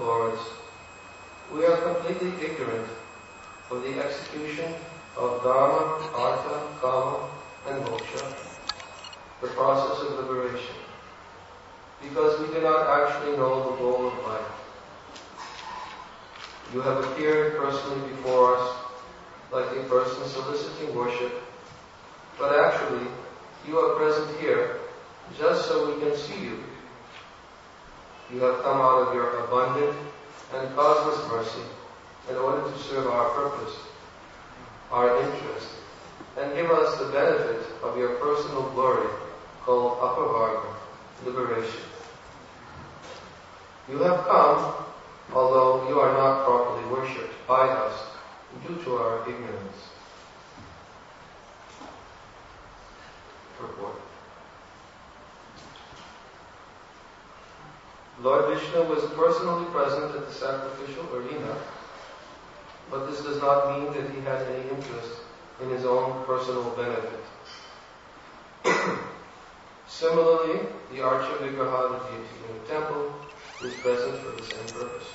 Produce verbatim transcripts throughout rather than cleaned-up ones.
Lords, we are completely ignorant of the execution of Dharma, Artha, Kama, and Moksha, the process of liberation, because we do not actually know the goal of life. You have appeared personally before us like a person soliciting worship, but actually you are present here just so we can see you. You have come out of your abundant and causeless mercy in order to serve our purpose, our interest, and give us the benefit of your personal glory called Apavarga, liberation. You have come, although you are not properly worshipped by us due to our ignorance. Purport. Lord Vishnu was personally present at the sacrificial arena, but this does not mean that he had any interest in his own personal benefit. Similarly, the Archa Vigraha, the deity in the temple, is present for the same purpose.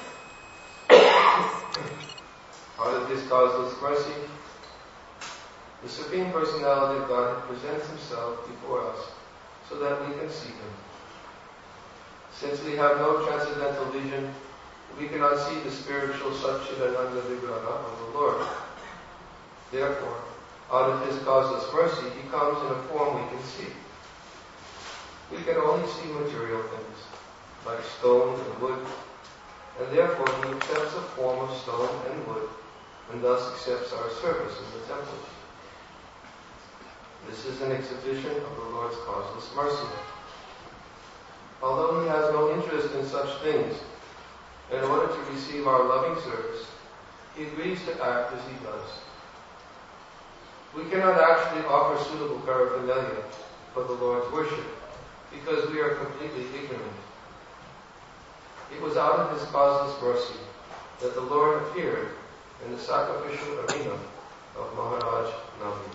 Out of his causeless mercy, the Supreme Personality of Godhead presents himself before us so that we can see him. Since we have no transcendental vision, we cannot see the spiritual Satchidananda Vigraha of the Lord. Therefore, out of his causeless mercy, he comes in a form we can see. We can only see material things, like stone and wood, and therefore he accepts a form of stone and wood, and thus accepts our service in the temple. This is an exhibition of the Lord's causeless mercy. Although he has no interest in such things, in order to receive our loving service, he agrees to act as he does. We cannot actually offer suitable paraphernalia for the Lord's worship, because we are completely ignorant. It was out of his causeless mercy that the Lord appeared in the sacrificial arena of Maharaj Navi.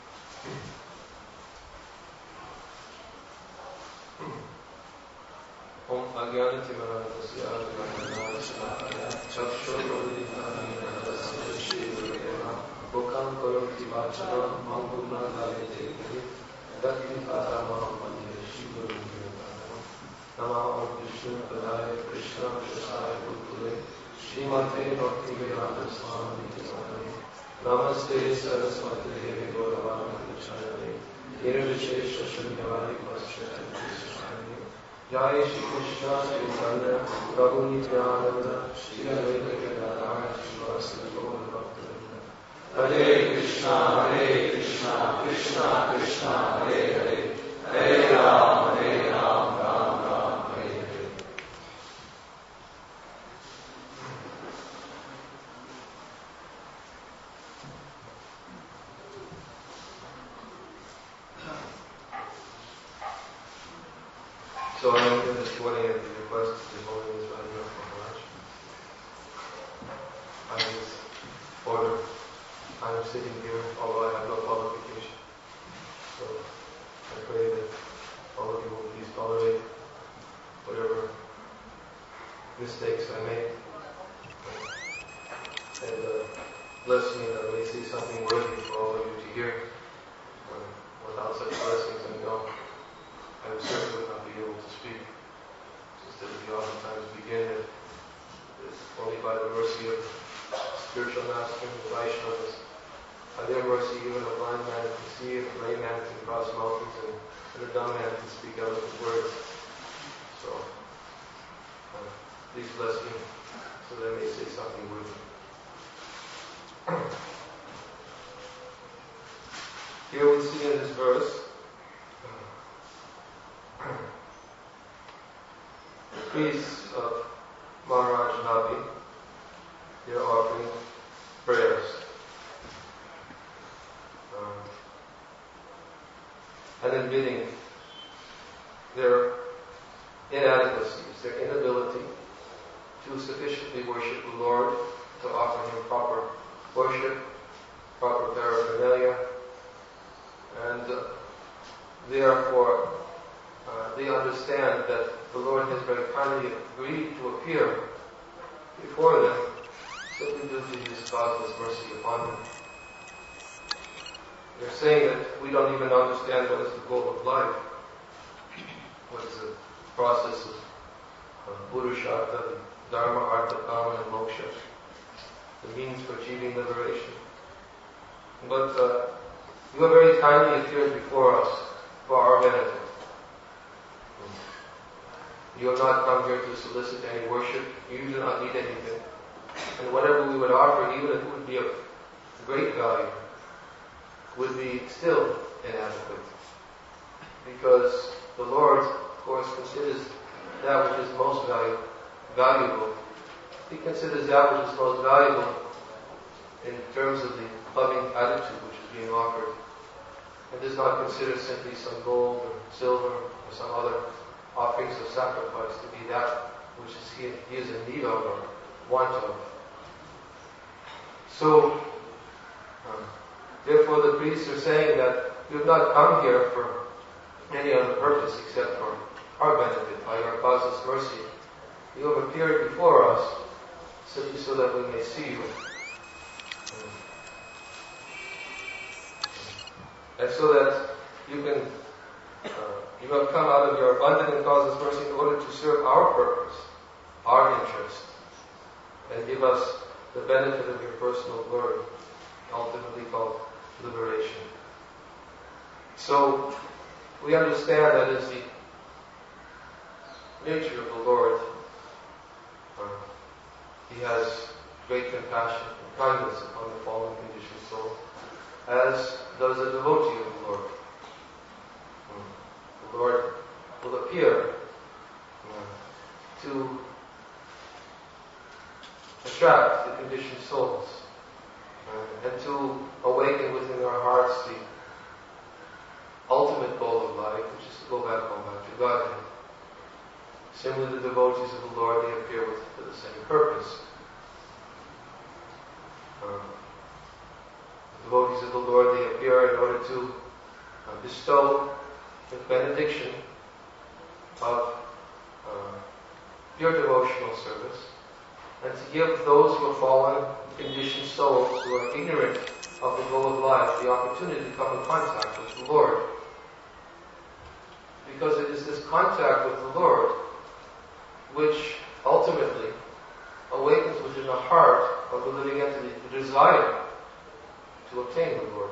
Om Agyana Timarasya Agyana Chakshuruditana Tasya Bukam Karoti Vachana Manguna Lalite Dati Pata Mahamanya Shivuru Nama Om Vishnu Padaya Krishna Shasaya Bhutule Srimate Bhakti Vedanta Swami Tisani Namaste Saraswati Devi Gauravana Vichayani Nirvishesha Shunyavadi Paschati Jai Shri Krishna Chaitanya Prabhu Nityananda Shri Advaita Gadadhara Srivastava Gaura Bhaktivinoda Hare Krishna Hare Krishna Krishna Krishna Hare Hare Hare Ram Hare Ram Ram Ram Hare Hare. So I am here this morning at the request of the Holiness Radha Maharaj. I was ordered, I am sitting here, although I have no qualification. So I pray that all of you will please tolerate whatever mistakes I make. And uh, bless me that I may say something worthy for all of you to hear. Uh, without such blessings, I know I would certainly would not be able to speak. Just as we oftentimes begin it, it's only by the mercy of spiritual master and the Vaishnavas. By their mercy, even a blind man can see, a lame man can cross mountains, and, and a dumb man can speak eloquent words. So, uh, please bless me so that I may say something worthy. Here we see in this verse the priests of Maharaj Navi, they are offering prayers. Um, and admitting their inadequacies, their inability to sufficiently worship the Lord, to offer Him proper worship, proper paraphernalia, and uh, therefore uh, they understand that the Lord has very kindly agreed to appear before them simply due to His causeless mercy upon them. They're saying that we don't even understand what is the goal of life. What is the process of uh, Purushartha, Dharma, Artha, Kama, and Moksha, the means for achieving liberation. But uh, you have very kindly appeared before us for our benefit. You have not come here to solicit any worship. You do not need anything. And whatever we would offer, even if it would be of great value, would be still inadequate. Because the Lord, of course, considers that which is most value, valuable. He considers that which is most valuable in terms of the loving attitude which is being offered. And does not consider simply some gold or silver or some other offerings of sacrifice to be that which is he, he is in need of or want of. So, um, therefore the priests are saying that you have not come here for any other purpose except for our benefit, by your causeless mercy. You have appeared before us simply so that we may see you. And so that you can, uh, you have come out of your abundant and causeless mercy in order to serve our purpose, our interest, and give us the benefit of your personal glory, ultimately called liberation. So, we understand that is the nature of the Lord. Uh, he has great compassion and kindness upon the fallen conditioned soul, as does a devotee of the Lord. Mm. The Lord will appear uh, to attract the conditioned souls uh, and to awaken within our hearts the ultimate goal of life, which is to go back home, back to Godhead. Similarly, the devotees of the Lord, they appear with, for the same purpose. Um, the devotees of the Lord, they appear in order to uh, bestow the benediction of uh, pure devotional service, and to give those who have fallen, conditioned souls who are ignorant of the goal of life the opportunity to come in contact with the Lord. Because it is this contact with the Lord which ultimately awakens within the heart of the living entity the desire to obtain the Lord.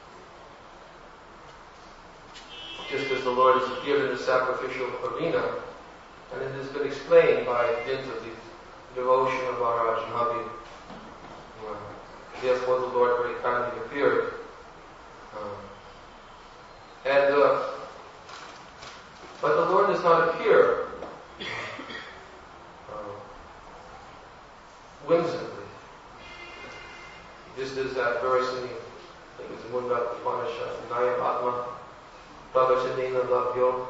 Just as the Lord has appeared in the sacrificial arena, and it has been explained by dint of the devotion of our Ajnabi. Uh, therefore the Lord very kindly appeared. Uh, and uh, but the Lord does not appear uh, whimsically. Just as that verse in the, I think it's Munda Upanishad, Nayam Atma, Bhavachanena Lavyo,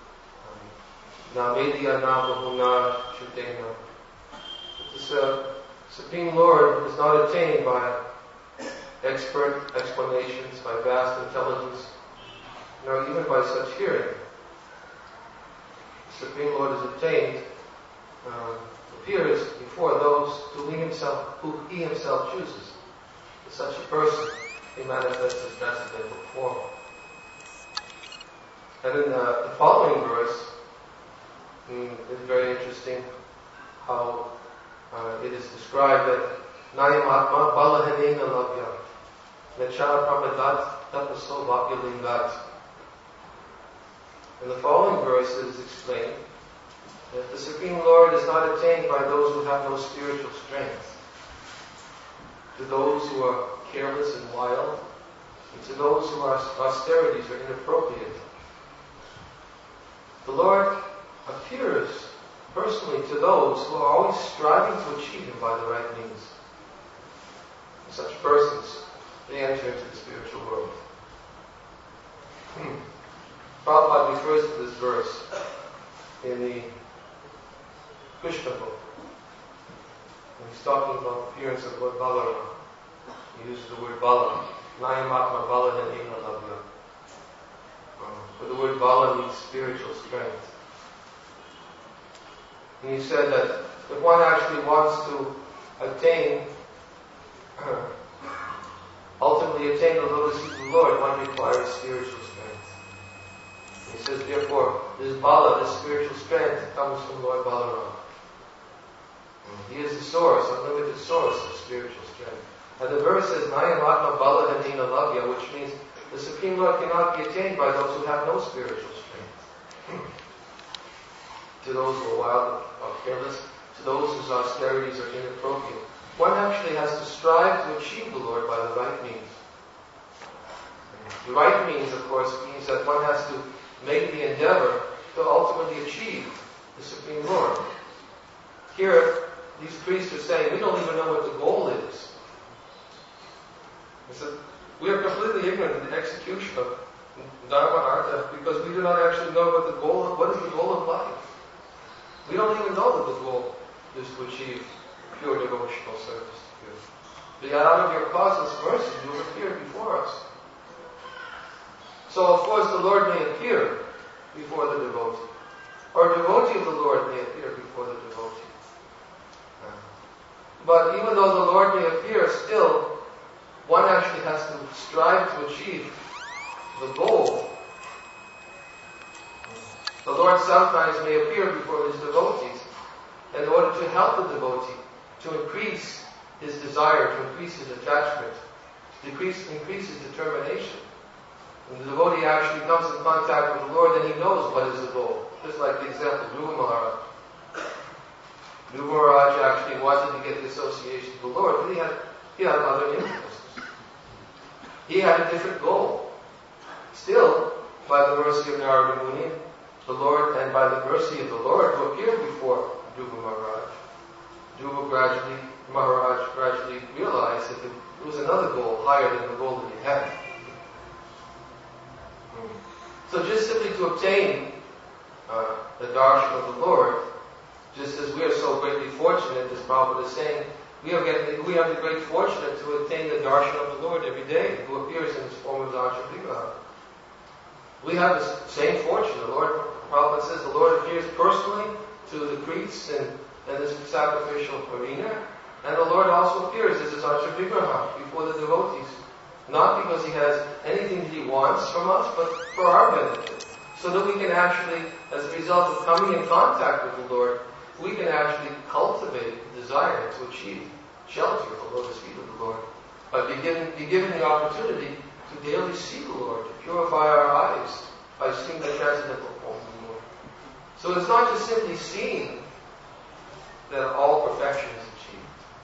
Namedya Namahuna Chutena. This uh, Supreme Lord is not attained by expert explanations, by vast intelligence, nor even by such hearing. The Supreme Lord is attained, uh, appears before those who he himself, who he himself chooses. To such a person, he manifests his transcendental form. And in uh, the following verse, mm, it's very interesting how uh, it is described that Nayam Atma Balahanena Lavya Nachara Pramadat Tapaso Vapyalingat. In the following verse it is explained that the Supreme Lord is not attained by those who have no spiritual strength, to those who are careless and wild, and to those whose austerities are inappropriate. The Lord appears personally to those who are always striving to achieve Him by the right means. Such persons, they enter into the spiritual world. Hmm. Prabhupada refers to this verse in the Krishna book. When he's talking about the appearance of Lord Balarama, he uses the word Bala. Nayam Atma Bala Hanena Lavya. But the word Bala means spiritual strength. And he said that if one actually wants to attain, ultimately attain the lotus feet of the Lord, one requires spiritual strength. He says, therefore, this bala, this spiritual strength, comes from Lord Balaram. He is the source, unlimited source of spiritual strength. And the verse says, Nayam Atma Bala Hanina Lavya, which means the Supreme Lord cannot be attained by those who have no spiritual strength. To those who are wild or careless, to those whose austerities are inappropriate. One actually has to strive to achieve the Lord by the right means. The right means, of course, means that one has to make the endeavor to ultimately achieve the Supreme Lord. Here, these priests are saying, we don't even know what the goal is. They said, we are completely ignorant of the execution of Dharma Artha because we do not actually know what the goal of, what is the goal of life. We don't even know that the goal is to achieve pure devotional service to you. But yet out of your causeless mercy, you have appeared before us. So of course the Lord may appear before the devotee. Or a devotee of the Lord may appear before the devotee. But even though the Lord may appear, still, one actually has to strive to achieve the goal. The Lord sometimes may appear before His devotees in order to help the devotee to increase his desire, to increase his attachment, to increase, increase his determination. When the devotee actually comes in contact with the Lord, then he knows what is the goal. Just like the example of Dhruva Maharaj. Dhruva Maharaj actually wanted to get the association with the Lord, but he had, he had other interests. He had a different goal. Still, by the mercy of Narada Muni, the Lord, and by the mercy of the Lord who appeared before Dhruva Maharaj, Dhruva gradually, Maharaj gradually realized that there was another goal higher than the goal that he had. So just simply to obtain uh, the darshan of the Lord, just as we are so greatly fortunate, as Prabhupada is saying, we are getting, we have the great fortune to attain the darshan of the Lord every day, who appears in this form of Darshan Vigraha. We have the same fortune. The Lord, Prabhupada says, the Lord appears personally to the priests in, in this sacrificial arena, and the Lord also appears as a Darshan Vigraha before the devotees. Not because He has anything that He wants from us, but for our benefit. So that we can actually, as a result of coming in contact with the Lord, we can actually cultivate the desire to achieve shelter at the lotus feet of the Lord. By be given, be given the opportunity to daily see the Lord, to purify our eyes by seeing the transcendental form of the Lord. So it's not just simply seeing that all perfection is achieved.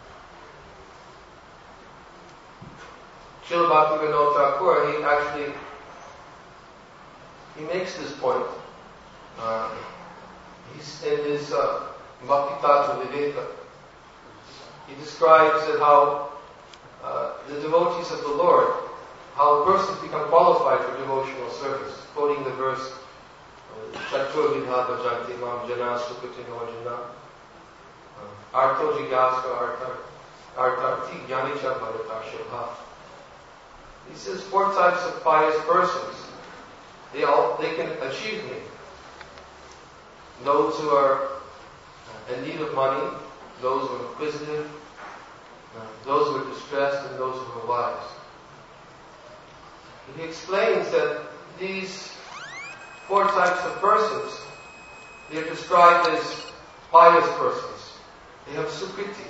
Srila Bhaktivinoda Thakur, he actually, he makes this point. Uh, he's in his uh, Bhakti Tattva Viveka. He describes that how uh, the devotees of the Lord, how persons become qualified for devotional service, quoting the verse, Chatur Vidha Bhajanti Mam Jana Sukatino Jana, Arto Jigaska Artarti Janicha Bharata Shobha. He says four types of pious persons. They all they can achieve me. Those who are in need of money, those who are inquisitive, those who are distressed, and those who are wise. And he explains that these four types of persons, they are described as pious persons. They have sukriti.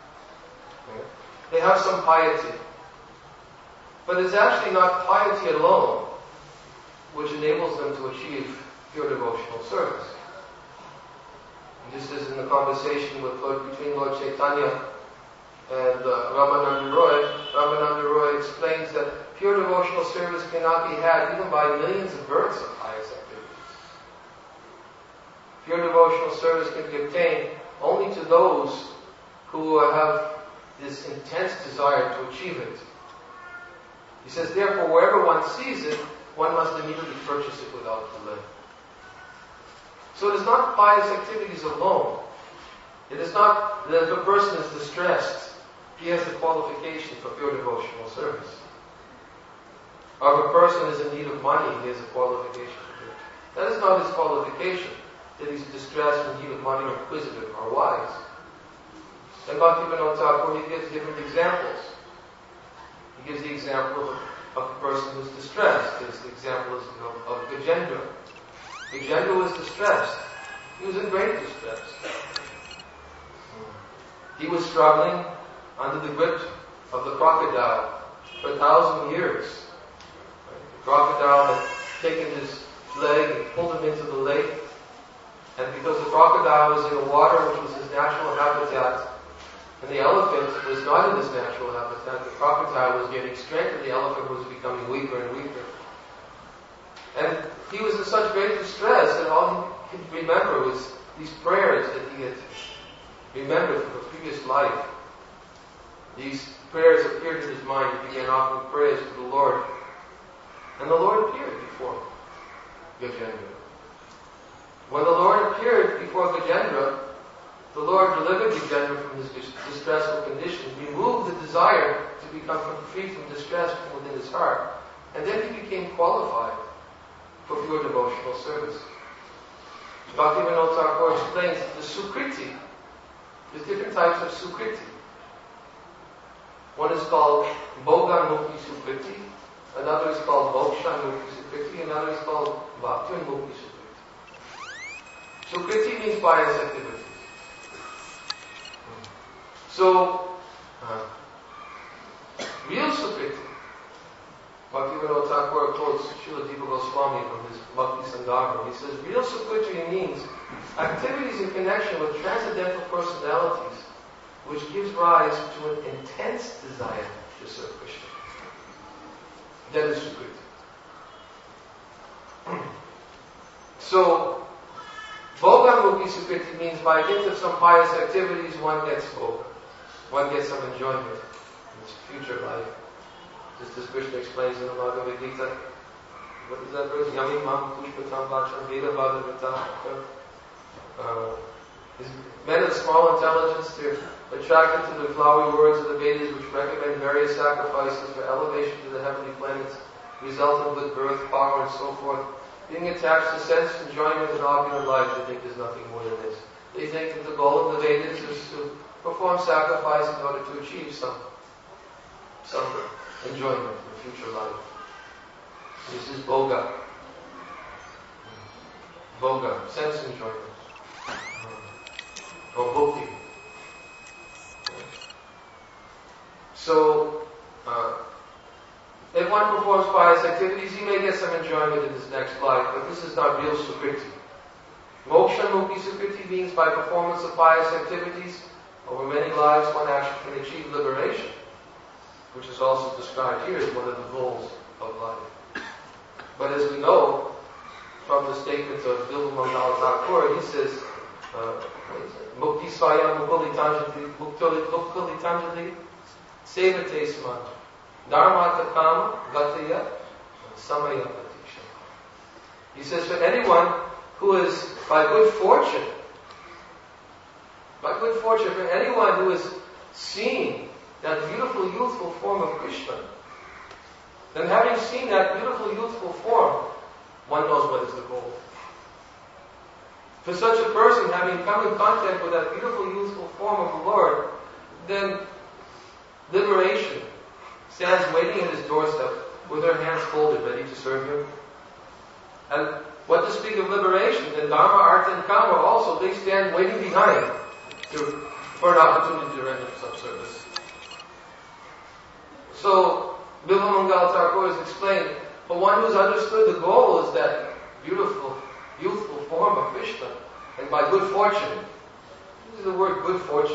They have some piety. But it's actually not piety alone which enables them to achieve pure devotional service. And just as in the conversation with Lord, between Lord Chaitanya and uh, Ramananda Roy, Ramananda Roy explains that pure devotional service cannot be had even by millions of births of pious activities. Pure devotional service can be obtained only to those who have this intense desire to achieve it. He says, therefore, wherever one sees it, one must immediately purchase it without delay. So it is not pious activities alone. It is not that if a person is distressed, he has the qualification for pure devotional service. Or if a person is in need of money, he has a qualification for it. That is not his qualification, that he's distressed, in need of money, or inquisitive, or wise. And Bhaktivinoda Thakur, he gives different examples. He gives the example of a, of a person who's distressed. His example is of, of Gajendra. Gajendra was distressed. He was in great distress. He was struggling under the grip of the crocodile for a thousand years. The crocodile had taken his leg and pulled him into the lake. And because the crocodile was in the water, which was his natural habitat, and the elephant was not in his natural habitat, the crocodile was getting strength and the elephant was becoming weaker and weaker. And he was in such great distress that all he could remember was these prayers that he had remembered from a previous life. These prayers appeared in his mind. He began offering prayers to the Lord. And the Lord appeared before Gajendra. When the Lord appeared before Gajendra, the Lord delivered Gajendra from his distressful condition, removed the desire to become free from distress from within his heart, and then he became qualified for pure devotional service. Bhaktivinoda Thakur explains the Sukriti. There's different types of Sukriti. One is called Bhoga Mukti Sukriti, another is called Moksha Mukti Sukriti, another is called Bhakti Mukti Sukriti. Sukriti means pious activities. So, uh, real Sukriti, Bhaktivinoda Thakur quotes Srila Jiva Goswami from his Bhakti Sangama. He says, real Sukriti means activities in connection with transcendental personalities which gives rise to an intense desire to serve Krishna. That is Sukriti. So, Bhoga Mukti Sukriti means by dint of some pious activities one gets bhoga. One gets some enjoyment in his future life. Just as Krishna explains in the Bhagavad Gita. What is that verse? Yami mam pushpatam vacham veda bhagavata. Men of small intelligence, they're attracted to the flowery words of the Vedas which recommend various sacrifices for elevation to the heavenly planets, resulting with birth, power, and so forth. Being attached to sense, enjoyment, and opulent life, they think there's nothing more than this. They think that the goal of the Vedas is to perform sacrifice in order to achieve some, some enjoyment in future life. This is Bhoga. Bhoga, sense enjoyment. Or Bhukti. So, uh, if one performs pious activities, he may get some enjoyment in his next life, but this is not real Sukriti. Moksha Mukti Sukriti means by performance of pious activities, over many lives one actually can achieve liberation, which is also described here as one of the goals of life. But as we know from the statements of Bilva Mangala Thakur, he says, uh, Mukti Swayam Mukulitanjali, Mukulitanjali, Sevate Sma, Dharmata Kama, Gataya, Samaya Patiksha. He says, for anyone who is, by good fortune, by good fortune, for anyone who has seen that beautiful youthful form of Krishna, then having seen that beautiful youthful form, one knows what is the goal. For such a person, having come in contact with that beautiful youthful form of the Lord, then liberation stands waiting at his doorstep with her hands folded, ready to serve him. And what to speak of liberation, then Dharma, Artha, and Kama also, they stand waiting behind to, for an opportunity to render some service. So, Bilva Mangala Thakur has explained, for one who's understood the goal is that beautiful, youthful form of Krishna, and by good fortune, this is the word good fortune.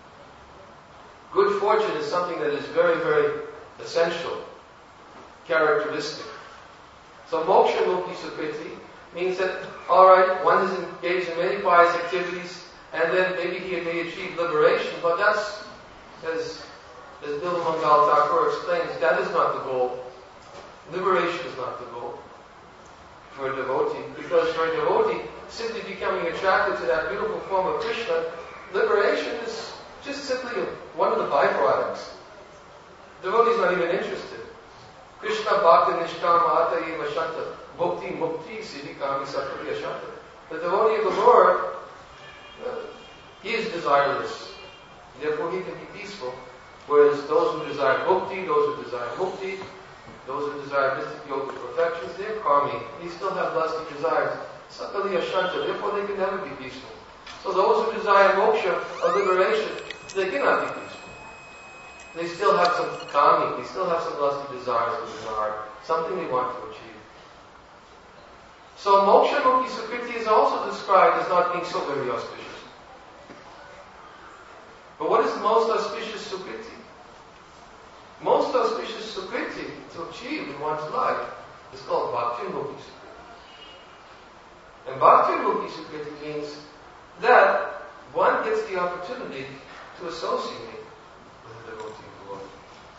Good fortune is something that is very, very essential, characteristic. So Moksha Mukti Sukriti means that, alright, one is engaged in many pious activities, and then maybe he may achieve liberation, but that's, as, as Bilva Mangala Thakur explains, that is not the goal. Liberation is not the goal for a devotee, because for a devotee, simply becoming attracted to that beautiful form of Krishna, liberation is just simply one of the byproducts. The devotee is not even interested. Krishna Bhakti Nishkama Ata Eva Shanta Bhukti Mukti Siddhikami Sattva Shanta. The devotee of the Lord, uh, he is desireless. Therefore he can be peaceful. Whereas those who desire bhakti, those who desire mukti, those who desire mystic yoga perfections, they're karmi. They still have lusty desires. Sakali ashanta, therefore they can never be peaceful. So those who desire moksha, or liberation, they cannot be peaceful. They still have some kami, they still have some lusty desires within their heart, something they want to achieve. So moksha mukti sukriti is also described as not being so very auspicious. But what is the most auspicious sukriti? Most auspicious sukriti to achieve in one's life is called bhakti mukti sukriti. And bhakti mukti sukriti means that one gets the opportunity to associate with the devotee of the Lord.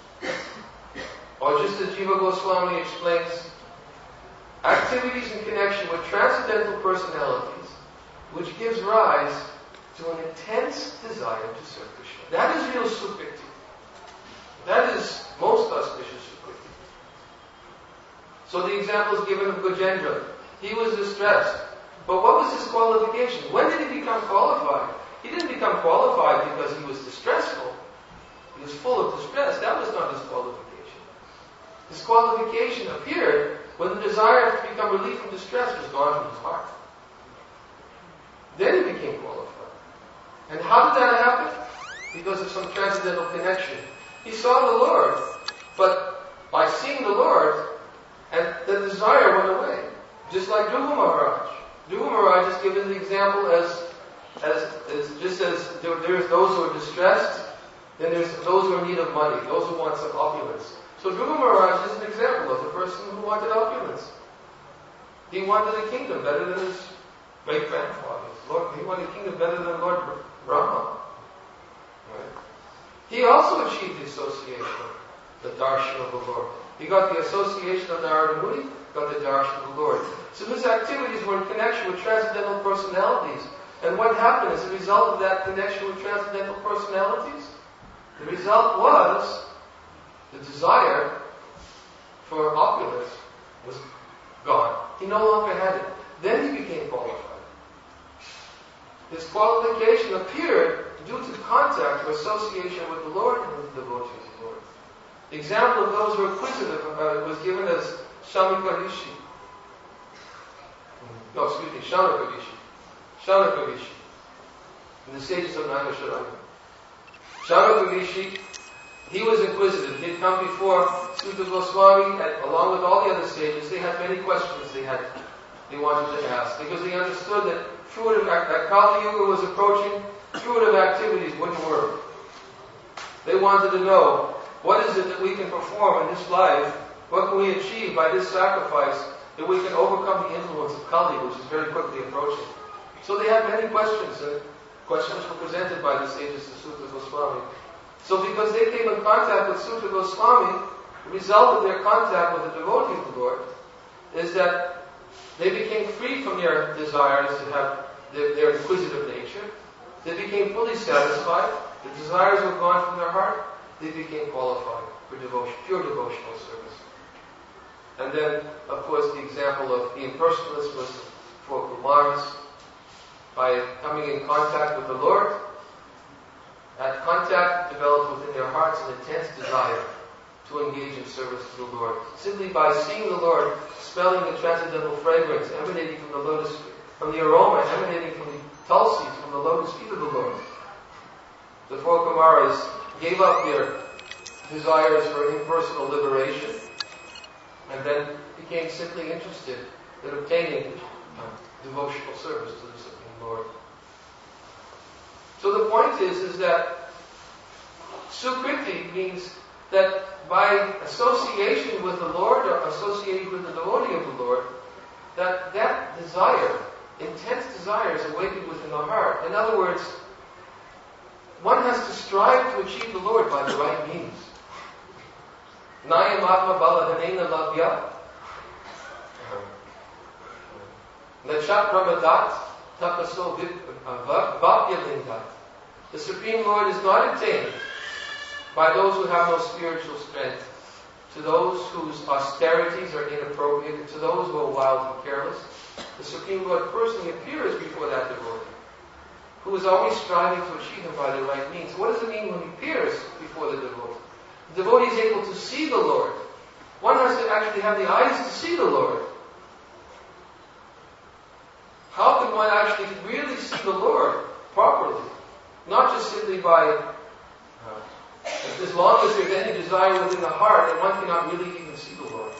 Or just as Jiva Goswami explains, activities in connection with transcendental personalities, which gives rise to an intense desire to serve Krishna. That is real sukriti. That is most auspicious sukriti. So the example is given of Gajendra. He was distressed. But what was his qualification? When did he become qualified? He didn't become qualified because he was distressful. He was full of distress. That was not his qualification. His qualification appeared when the desire to become relief from distress was gone from his heart. Then he became qualified. And how did that happen? Because of some transcendental connection. He saw the Lord, but by seeing the Lord, and the desire went away. Just like Dhruva Maharaj. Dhruva Maharaj is given the example as, as, as just as there, there's those who are distressed, then there's those who are in need of money, those who want some opulence. So Dhruva Maharaj is an example of a person who wanted opulence. He wanted a kingdom better than his great-grandfather's. Lord, he wanted a kingdom better than Lord Brahma. Right? He also achieved the association, the darshan of the Lord. He got the association of Narada Muni, got the darshan of the Lord. So his activities were in connection with transcendental personalities. And what happened as a result of that connection with transcendental personalities? The result was the desire for opulence was gone. He no longer had it. Then he became qualified. His qualification appeared due to contact or association with the Lord and with the devotees of the Lord. The example of those who are inquisitive about it was given as Shamika Rishi. No, excuse me, Shanaka Rishi. Shanaka Rishi. In the sages of Naimisharanya. Shanaka Rishi, he was inquisitive. He had come before Suta Goswami, and along with all the other sages, they had many questions they had, they wanted to ask. Because they understood that fruitive, that Kali Yuga was approaching, fruitive activities wouldn't work. They wanted to know, what is it that we can perform in this life? What can we achieve by this sacrifice that we can overcome the influence of Kali, which is very quickly approaching? So they had many questions, and questions were presented by the sages of Suta Goswami. So because they came in contact with Suta Goswami, the result of their contact with the devotee of the Lord is that they became free from their desires to have their, their inquisitive nature. They became fully satisfied. The desires were gone from their heart. They became qualified for devotion, pure devotional service. And then, of course, the example of the impersonalists was for Kumaras. By coming in contact with the Lord, that contact developed within their hearts an intense desire to engage in service to the Lord. Simply by seeing the Lord, smelling the transcendental fragrance emanating from the lotus, from the aroma emanating from the tulsi, from the lotus feet of the Lord. The four Kumaras gave up their desires for impersonal liberation and then became simply interested in obtaining devotional service to the Supreme Lord. So the point is, is that Sukriti means that by association with the Lord or associating with the devotee of the Lord, that that desire, intense desire, is awakened within the heart. In other words, one has to strive to achieve the Lord by the right means. Nayam atma balahanena labhya nachat pramadat tapaso vapyalingat. The Supreme Lord is not attained by those who have no spiritual strength, to those whose austerities are inappropriate, to those who are wild and careless. The Supreme Lord personally appears before that devotee. who is always striving to achieve Him by the right means. What does it mean when He appears before the devotee? The devotee is able to see the Lord. One has to actually have the eyes to see the Lord. How can one actually really see the Lord properly? Not just simply by, uh, as long as there's any desire within the heart, and one cannot really even see the Lord.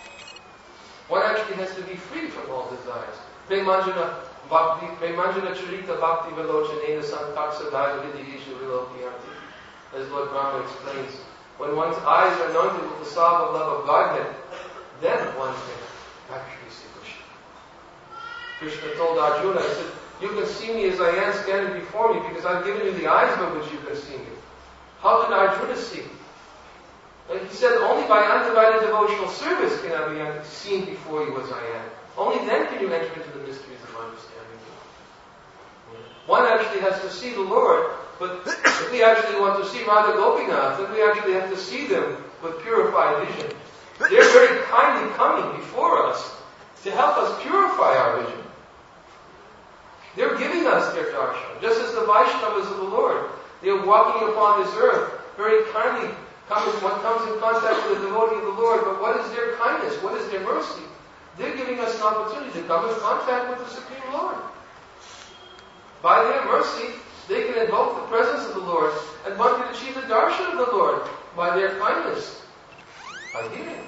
One actually has to be free from all desires. Premanjana bhakti, premanjana charita bhakti velochanena santaksa vidiyesha vilokiyanti. As Lord Brahma explains, when one's eyes are anointed with the salve of love of Godhead, then one can actually see Krishna. Krishna told Arjuna, he said, you can see me as I am standing before me because I've given you the eyes by which you can see me. How did Arjuna see? And he said, only by undivided devotional service can I be seen before you as I am. Only then can you enter into the mysteries of understanding. One actually has to see the Lord, but if we actually want to see Radha Gopinath, then we actually have to see them with purified vision. They're very kindly coming before us to help us purify our vision. They're giving us their darshan, just as the Vaishnavas of the Lord. They're walking upon this earth very kindly. Comes, one comes in contact with the devotee of the Lord, but what is their kindness? What is their mercy? They're giving us an opportunity to come in contact with the Supreme Lord. By their mercy, they can invoke the presence of the Lord, and one can achieve the darshan of the Lord by their kindness, by hearing.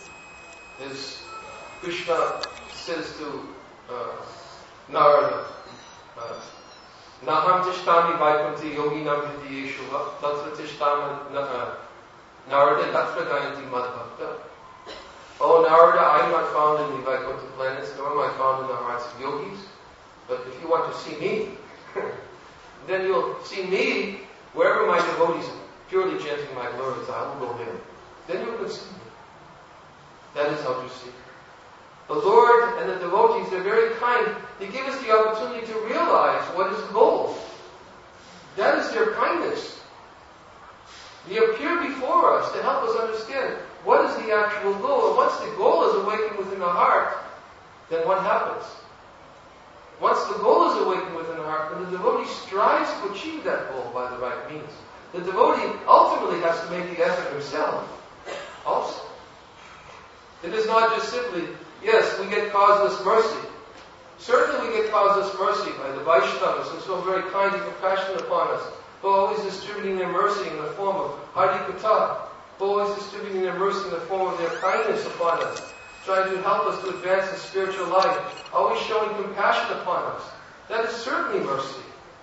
As Krishna says to uh, Narada, uh, Naham tishtami vaikunti yoginam hridiyeshu tatra tishtama Narada tatra gayanti madbhakta. Oh Narada, I am not found in the Vaikuntha planets, nor am I found in the hearts of yogis. But if you want to see me, then you'll see me wherever my devotees are purely chanting my glories. I will go there. Then you can see me. That is how to see. The Lord and the devotees, they're very kind. They give us the opportunity to realize what is the goal. That is their kindness. They appear before us to help us understand what is the actual goal. And once the goal is awakened within the heart, then what happens? Once the goal is awakened within the heart, then the devotee strives to achieve that goal by the right means. The devotee ultimately has to make the effort himself also. It is not just simply, yes, we get causeless mercy. Certainly we get causeless mercy by the Vaishnavas, who are so very kind and compassionate upon us, who are always distributing their mercy in the form of Hari Katha, who are always distributing their mercy in the form of their kindness upon us, trying to help us to advance in spiritual life, always showing compassion upon us. That is certainly mercy.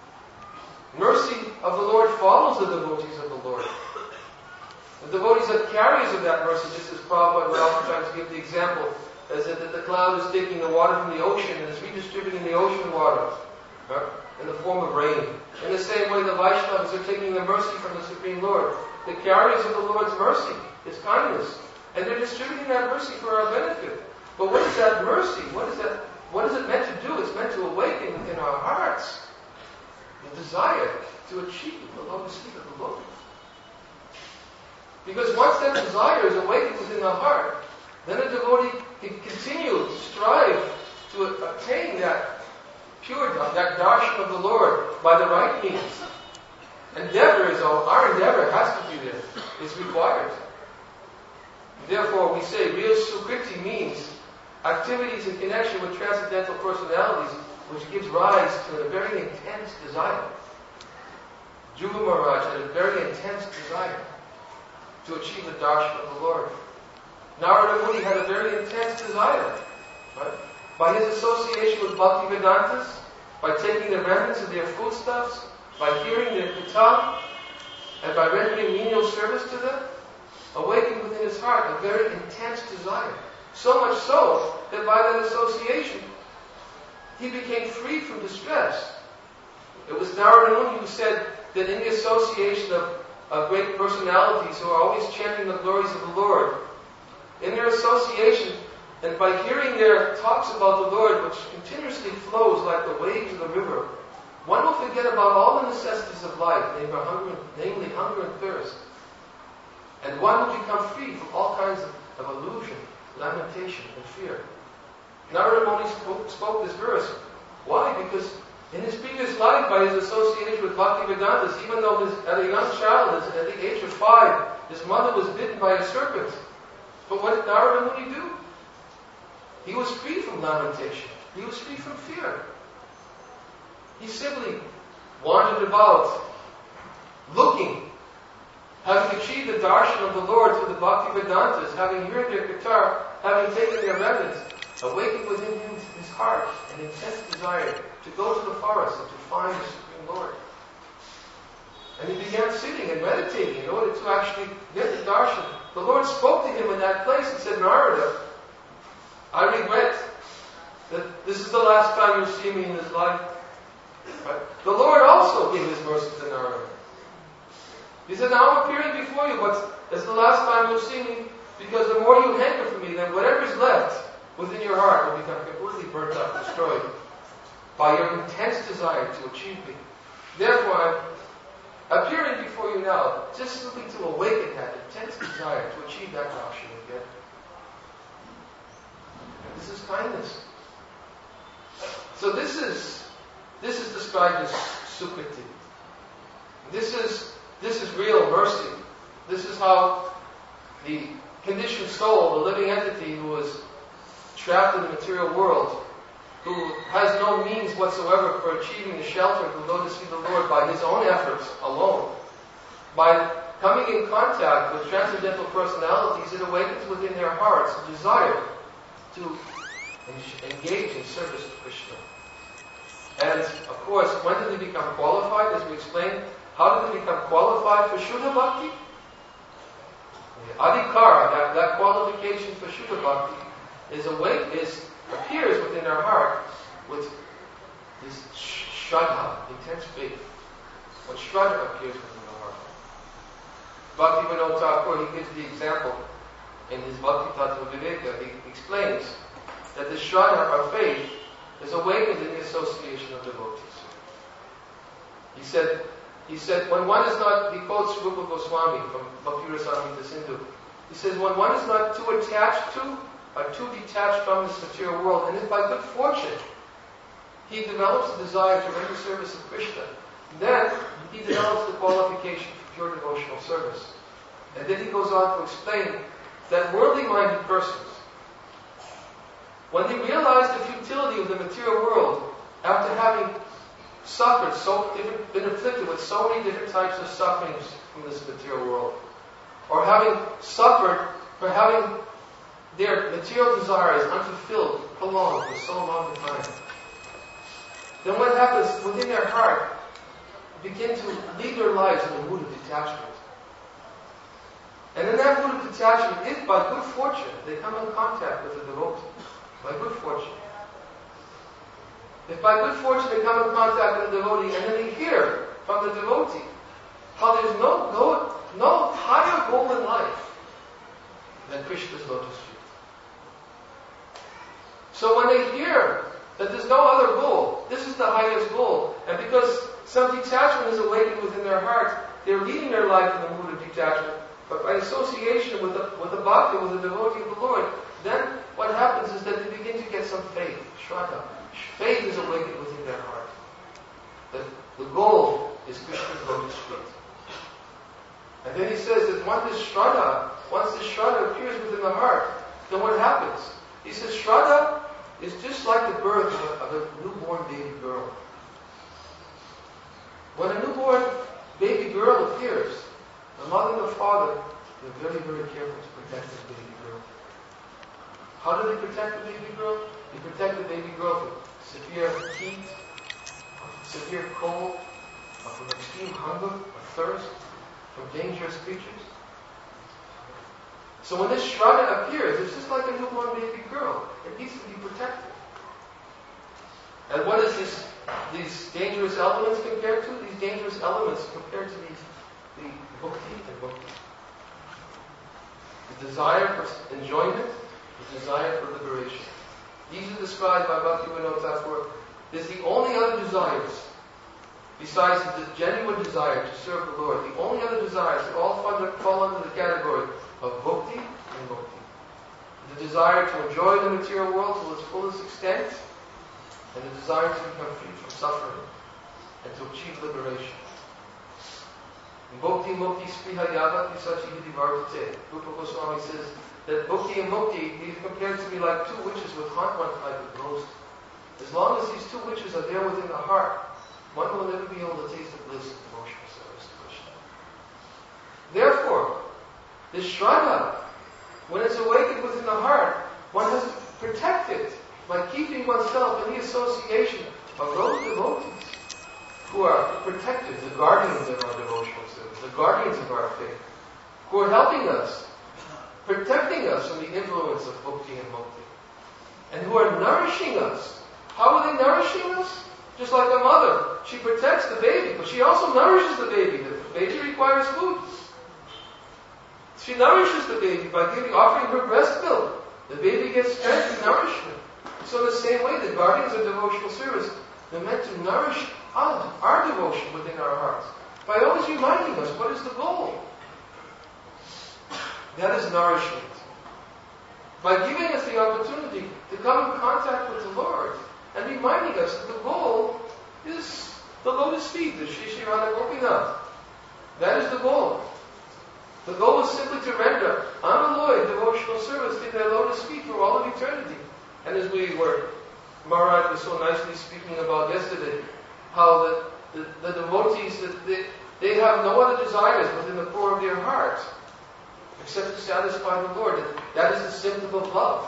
Mercy of the Lord follows the devotees of the Lord. The devotees are carriers of that mercy, just as Prabhupada would oftentimes give the example, as that the cloud is taking the water from the ocean and is redistributing the ocean water uh, in the form of rain. In the same way, the Vaishnavas are taking the mercy from the Supreme Lord, the carriers of the Lord's mercy, His kindness, and they're distributing that mercy for our benefit. But what is that mercy? What is that? What is it meant to do? It's meant to awaken within our hearts the desire to achieve the lotus feet of the Lord. Because once that desire is awakened within the heart, then a devotee can continue to strive to attain that pure, that darshan of the Lord by the right means. Endeavor is all, our endeavor has to be there. It's required. Therefore, we say real sukriti means activities in connection with transcendental personalities, which gives rise to a very intense desire. Dhruva Maharaj had a very intense desire to achieve the darshan of the Lord. Narada Muni had a very intense desire. Right? By his association with Bhakti Vedantas, by taking the remnants of their foodstuffs, by hearing their katha, and by rendering menial service to them, awakened within his heart a very intense desire. So much so that by that association, he became free from distress. It was Narada Muni who said that in the association of, of great personalities who are always chanting the glories of the Lord, in their association, and by hearing their talks about the Lord, which continuously flows like the waves of the river, one will forget about all the necessities of life, namely hunger, namely hunger and thirst. And one will become free from all kinds of, of illusion, lamentation, and fear. Narada Muni spoke, spoke this verse. Why? Because In his previous life, by his association with Bhaktivedanta, even though his, at a young child, at the age of five, his mother was bitten by a serpent. But what did Narada Muni do? He was free from lamentation. He was free from fear. He simply wandered about, looking, having achieved the darshan of the Lord through the Bhaktivedantas, having heard their guitar, having taken their remnants, awakened within him his heart an intense desire to go to the forest and to find the Supreme Lord. And he began sitting and meditating in order to actually get the darshan. The Lord spoke to him in that place and said, Narada, I regret that this is the last time you'll see me in this life. Right? The Lord also gave his mercy to Narada. He said, now I'm appearing before you, but it's the last time you'll see me, because the more you hanker for me, then whatever is left within your heart will become completely burnt up, destroyed, by your intense desire to achieve me. Therefore, I'm appearing before you now, just simply to awaken that intense desire to achieve that darshan again. And this is kindness. So this is this is described as sukriti. This is this is real mercy. This is how the conditioned soul, the living entity who is trapped in the material world, who has no means whatsoever for achieving the shelter, who go to see the Lord by his own efforts alone, by coming in contact with transcendental personalities, it awakens within their hearts a desire to engage in service to Krishna. And, of course, when did they become qualified? As we explained, how did they become qualified for Shuddha Bhakti? The adhikara, that, that qualification for Shuddha Bhakti, is awake, is appears within their heart with this shraddha, intense faith. When shraddha appears within the heart. Bhaktivinoda Thakur, he gives the example in his Bhakti Tattva Viveka. He explains that the shraddha, or faith, is awakened in the association of devotees. He said, he said, when one is not, he quotes Rupa Goswami from Bhakti Rasamrita Sindhu. He says, when one is not too attached to, or too detached from this material world, and if by good fortune he develops a desire to render service of Krishna, then he develops the qualification for pure devotional service. And then he goes on to explain that worldly-minded persons, when they realize the futility of the material world, after having suffered, so different, been afflicted with so many different types of sufferings from this material world, or having suffered for having their material desires unfulfilled, prolonged for so long a time, then what happens within their heart, begin to lead their lives in a mood of detachment. And in that mood of detachment, if by good fortune they come in contact with a devotee, by good fortune, if by good fortune they come in contact with a devotee, and then they hear from the devotee how there's no goal, no higher goal in life than Krishna's lotus feet. So when they hear that there's no other goal, this is the highest goal, and because some detachment is awakened within their hearts, they're leading their life in the mood of detachment, but by association with the, with the bhakti, with the devotee of the Lord, then what happens is that they begin to get some faith, shraddha. Faith is awakened within their heart. That the goal is Krishna's lotus feet. And then he says that once this shraddha, once this shraddha appears within the heart, then what happens? He says shraddha is just like the birth of a, of a newborn baby girl. When a newborn baby girl appears, the mother and the father are very, very careful to protect this baby girl. How do they protect the baby girl? They protect the baby girl from severe heat, severe cold, from extreme hunger or thirst, from dangerous creatures. So when this shraddha appears, it's just like a newborn baby girl. It needs to be protected. And what is this, these dangerous elements compared to? These dangerous elements compared to these, the bhakti and bhakti. The desire for enjoyment, the desire for liberation. These are described by Bhaktivinoda Thakur as the only other desires, besides the genuine desire to serve the Lord, the only other desires that all fall under the category of bhakti and bhakti. The desire to enjoy the material world to its fullest extent, and the desire to become free from suffering and to achieve liberation. Bhakti Mukti Spriha Yavati Sachihiti Vartate. Rupa Goswami says that Bhakti and Mukti, he's compared to be like two witches with haunt one type of most. As long as these two witches are there within the heart, one will never be able to taste the bliss of devotional service to Krishna. Therefore, this Shraddha, when it's awakened within the heart, one has to protect it by keeping oneself in the association of those devotees who are protectors, the guardians of our devotional service, the guardians of our faith, who are helping us, protecting us from the influence of bhakti and mukti, and who are nourishing us. How are they nourishing us? Just like a mother, she protects the baby, but she also nourishes the baby. The baby requires food. She nourishes the baby by giving, offering her breast milk. The baby gets strength and nourishment. So in the same way, the guardians of devotional service, they're meant to nourish us, our devotion within our hearts, by always reminding us what is the goal. That is nourishment. By giving us the opportunity to come in contact with the Lord and reminding us that the goal is the lotus feet, the Shri Shri Radha Gopinath. That is the goal. The goal is simply to render unalloyed devotional service to their lotus feet for all of eternity. And as we were, Maharaj was so nicely speaking about yesterday, how the, the, the devotees, that they, they have no other desires within the core of their hearts except to satisfy the Lord. And that is the symptom of love.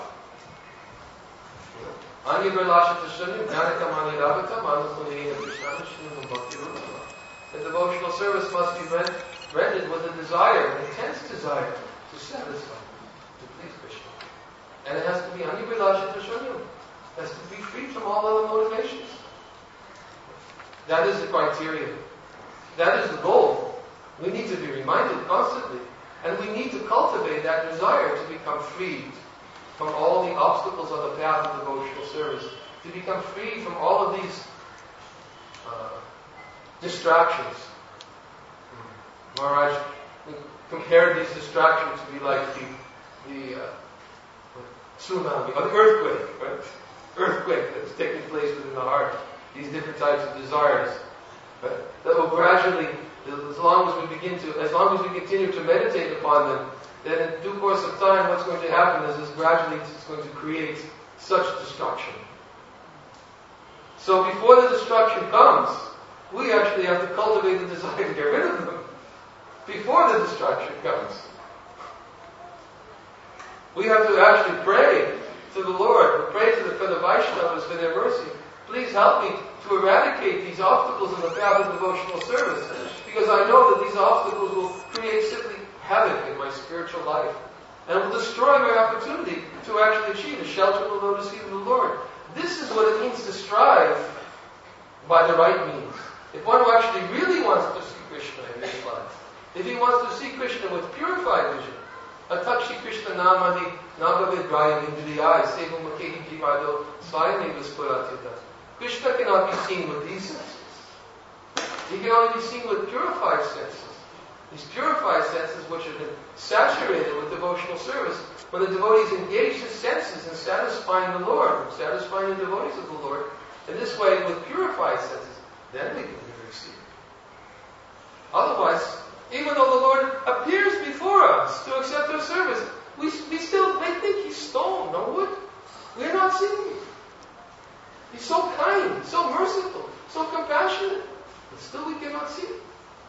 The devotional service must be rendered with a desire, an intense desire to satisfy, to please Krishna. And it has to be anivilashita shunyam. It has to be free from all other motivations. That is the criteria. That is the goal. We need to be reminded constantly. And we need to cultivate that desire to become freed from all the obstacles on the path of devotional service. To become free from all of these uh, distractions. Maharaj compared these distractions to be like the, the uh, tsunami, or the earthquake, right? Earthquake that's taking place within the heart. These different types of desires, right? That will gradually, as long as we begin to, as long as we continue to meditate upon them, then in due course of time, what's going to happen is this gradually it's going to create such destruction. So before the destruction comes, we actually have to cultivate the desire to get rid of them. Before the destruction comes. We have to actually pray to the Lord, pray to the, for the Vaishnavas for their mercy. Please help me to eradicate these obstacles in the path of devotional service, because I know that these obstacles will create simply havoc in my spiritual life and will destroy my opportunity to actually achieve the shelter of the lotus feet of the Lord. This is what it means to strive by the right means. If one who actually really wants to see Krishna in this life, if he wants to see Krishna with purified vision, Atakshi Krishna Namadi Nagavidraya Indriya Sevam Makehi Jivado Swayami Vispuratita. Krishna cannot be seen with these senses. He can only be seen with purified senses. These purified senses which have been saturated with devotional service, when the devotees engage his senses in satisfying the Lord, satisfying the devotees of the Lord, in this way with purified senses, then we can receive. Otherwise, even though the Lord appears before us to accept our service, we, we still may think He's stone, no wood. We are not seeing Him. He's so kind, so merciful, so compassionate, but still we cannot see Him.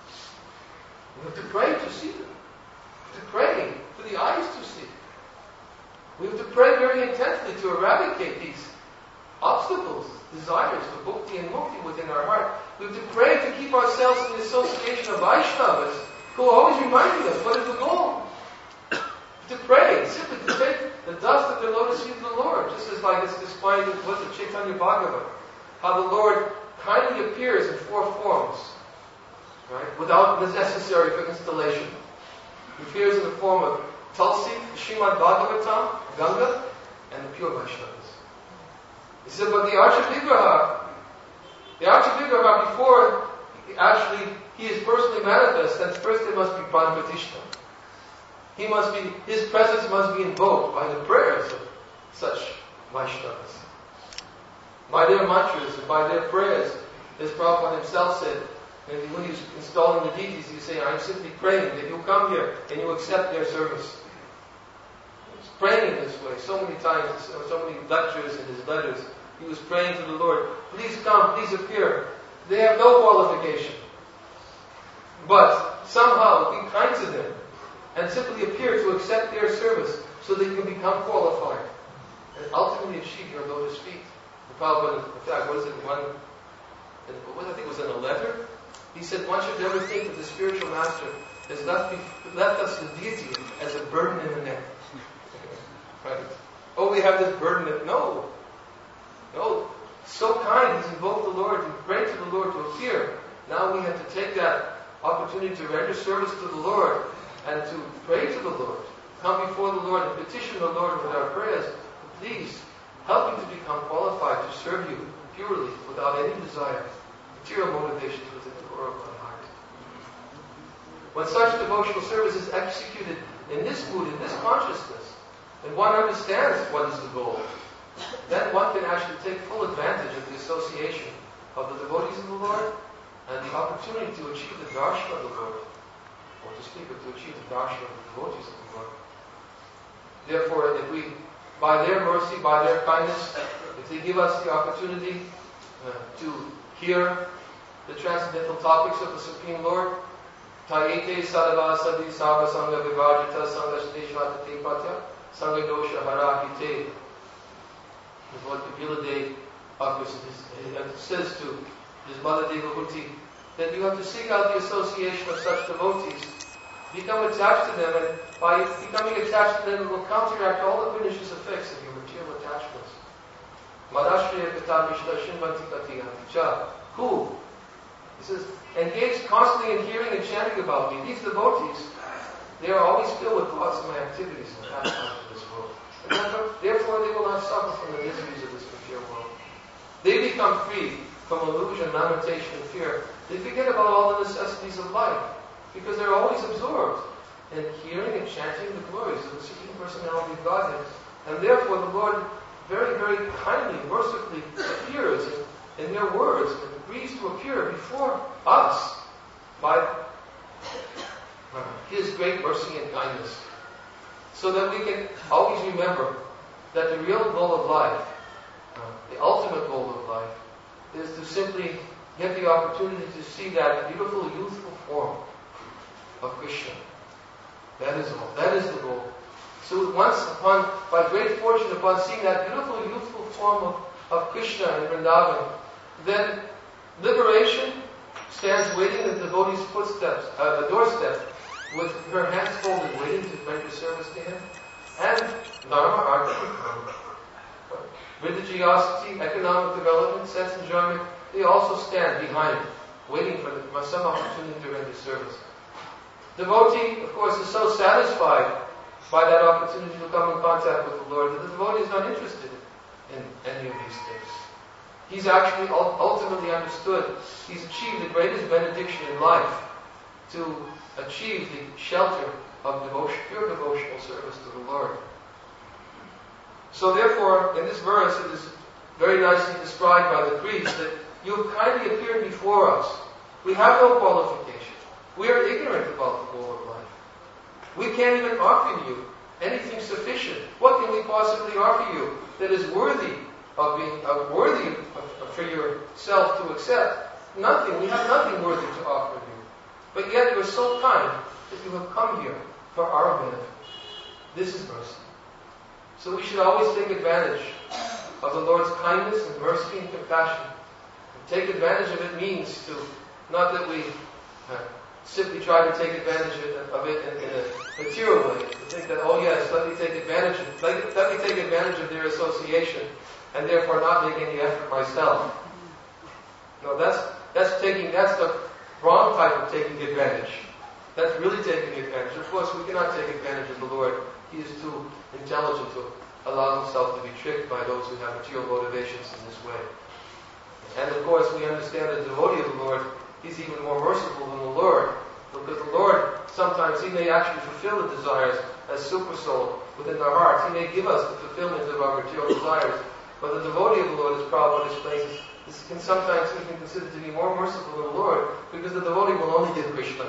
We have to pray to see Him. We have to pray for the eyes to see. We have to pray very intensely to eradicate these obstacles, desires for bhakti and mukti within our heart. We have to pray to keep ourselves in the association of Vaishnavas who are always reminding us what is the goal. To pray, simply to take the dust of the lotus feet of the Lord, just as like it's displayed in what the Chaitanya Bhagavat, how the Lord kindly appears in four forms, right, without the necessary for installation. He appears in the form of Tulsi, the Srimad Bhagavatam, Ganga, and the pure Vaishnavas. He said, but the Archavigraha, the Archavigraha, before actually he is personally manifest, then first there must be Pranapatishta. He must be, his presence must be invoked by the prayers of such Vaishnavas. by their mantras and by their prayers. As Prabhupada himself said, and when he was installing the deities, he was saying, I'm simply praying that you come here and you accept their service. He was praying in this way so many times, so many lectures in his letters. He was praying to the Lord, please come, please appear. They have no qualification. But somehow be kind to them and simply appear to accept their service so that you can become qualified and ultimately achieve your lotus feet. The Prabhupada, in fact, what is it, one, what I think it was in a letter? He said, one should never think that the spiritual master has left, be, left us the deity as a burden in the neck. Right? Oh, we have this burden that, no. No. So kind, he's invoked the Lord, he prayed to the Lord to appear. Now we have to take that opportunity to render service to the Lord and to pray to the Lord. Come before the Lord and petition the Lord with our prayers. Please, help me to become qualified to serve you purely, without any desire, material motivations within the core of my heart. When such devotional service is executed in this mood, in this consciousness, and one understands what is the goal, then one can actually take full advantage of the association of the devotees of the Lord and the opportunity to achieve the darshan of the Lord, or to speak of to achieve the darshan of the devotees of the Lord. Therefore, if we, by their mercy, by their kindness, if they give us the opportunity uh, to hear the transcendental topics of the Supreme Lord, Tayete Sadava Sadi Sava Sangha Vivajita Sangha Shteshvata Patya Sangha Dosha Harakite. Is what Kapila Dev offers. It says to his mother Devahuti that you have to seek out the association of such devotees, become attached to them, and by becoming attached to them, it will counteract all the pernicious effects of your material attachments. Who? He says, engaged constantly in hearing and chanting about me. These devotees, they are always filled with thoughts of my activities and pastimes of this world. Therefore, they will not suffer from the miseries of this material world. They become free from illusion, lamentation, and fear. They forget about all the necessities of life because they're always absorbed in hearing and chanting the glories of the Supreme Personality of Godhead. And therefore, the Lord very, very kindly, mercifully appears in, in their words and agrees to appear before us by His great mercy and kindness. So that we can always remember that the real goal of life, uh, the ultimate goal of life, is to simply get the opportunity to see that beautiful, youthful form of Krishna. That is all. That is the goal. So once upon, by great fortune, upon seeing that beautiful, youthful form of, of Krishna in Vrindavan, then liberation stands waiting at the devotee's footsteps, uh, the doorstep, with her hands folded, waiting to render service to him. And Dharma, Artha, and Karma. Religiosity, economic development, sense enjoyment, they also stand behind, waiting for, the, for some opportunity to render service. Devotee, of course, is so satisfied by that opportunity to come in contact with the Lord that the devotee is not interested in any of these things. He's actually ultimately understood, he's achieved the greatest benediction in life to achieve the shelter of devotion, pure devotional service to the Lord. So therefore, in this verse, it is very nicely described by the priest that you have kindly appeared before us. We have no qualification. We are ignorant about the goal of life. We can't even offer you anything sufficient. What can we possibly offer you that is worthy of being uh, worthy of, of, for yourself to accept? Nothing. We have nothing worthy to offer you. But yet you are so kind that you have come here for our benefit. This is mercy. So we should always take advantage of the Lord's kindness and mercy and compassion. And take advantage of it means to, not that we uh, simply try to take advantage of it in, in a material way. To think that, oh yes, let me take advantage of, let, let me take advantage of their association and therefore not make any effort myself. No, that's that's taking that's the wrong type of taking advantage. That's really taking advantage. Of course, we cannot take advantage of the Lord. He is too intelligent to allow himself to be tricked by those who have material motivations in this way. And of course, we understand that the devotee of the Lord, he's even more merciful than the Lord. Because the Lord, sometimes he may actually fulfill the desires as super soul within our hearts. He may give us the fulfillment of our material desires. But the devotee of the Lord, as Prabhupada explains, this can sometimes even be considered to be more merciful than the Lord, because the devotee will only give Krishna.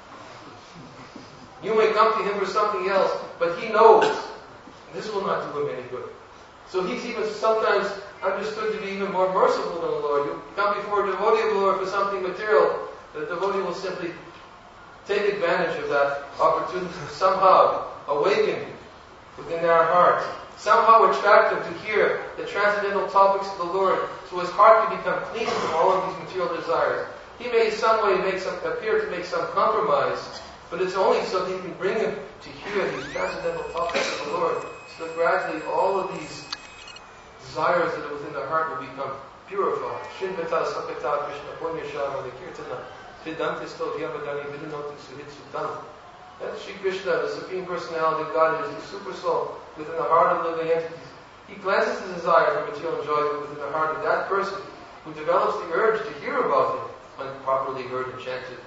You may come to him for something else, but he knows this will not do him any good. So he's even sometimes understood to be even more merciful than the Lord. You come before a devotee of the Lord for something material, the devotee will simply take advantage of that opportunity to somehow awaken within their heart, somehow attract them to hear the transcendental topics of the Lord, so his heart can become clean from all of these material desires. He may in some way make some, appear to make some compromise, but it's only so that he can bring him to hear these transcendental topics of the Lord, so that gradually all of these desires that are within the heart will become purified. Shinvata sapeta Krishna punya shama kirtana siddhantisto vyavadani vidinoti suhit sutam. That's Sri Krishna, the Supreme Personality of God, is the super soul within the heart of living entities. He glances the desire for material enjoyment within the heart of that person who develops the urge to hear about him when properly heard and chanted.